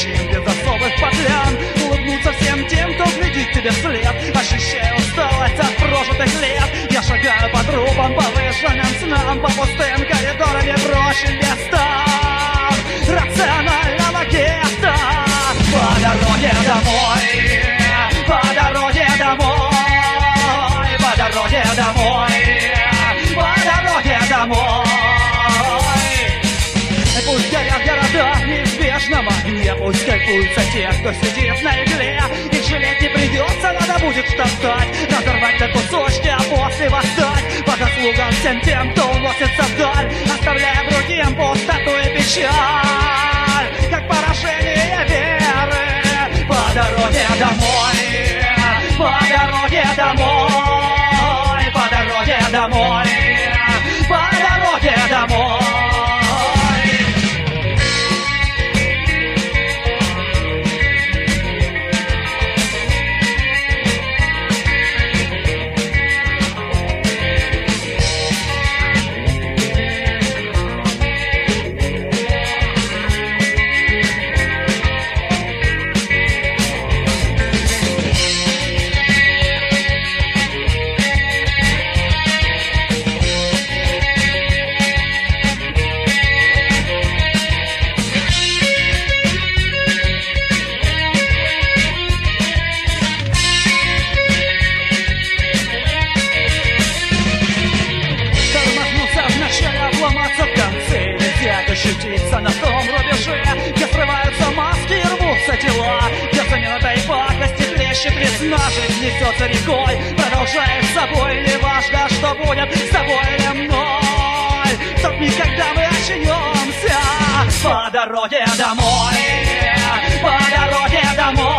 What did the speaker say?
мужчин без особых подлян. Улыбнуться всем тем, кто глядит тебе вслед. Ощущаю усталость от прожитых лет. Я шагаю по трубам, по выжженным снам, по пустым коридорам и прочим местам рационального гетто. По дороге домой, по дороге домой, по дороге домой, по дороге домой. Пусть горят города в неизбежном огне, пусть кайфуются те, кто сидит на игле. Их жалеть не придется, надо будет втоптать, разорвать на кусочки, а после восстать. По заслугам всем тем, кто уносится вдаль, оставляя другим пустоту и печаль, как поражение веры. По дороге домой, по дороге домой, по дороге домой, по дороге домой. Ощутиться на том рубеже, где срываются маски и рвутся тела, где за минутой пакости плещет весна. Жизнь несется рекой, продолжая с собой. Не важно, что будет с тобой или мной, чтоб никогда мы очнемся. По дороге домой, по дороге домой,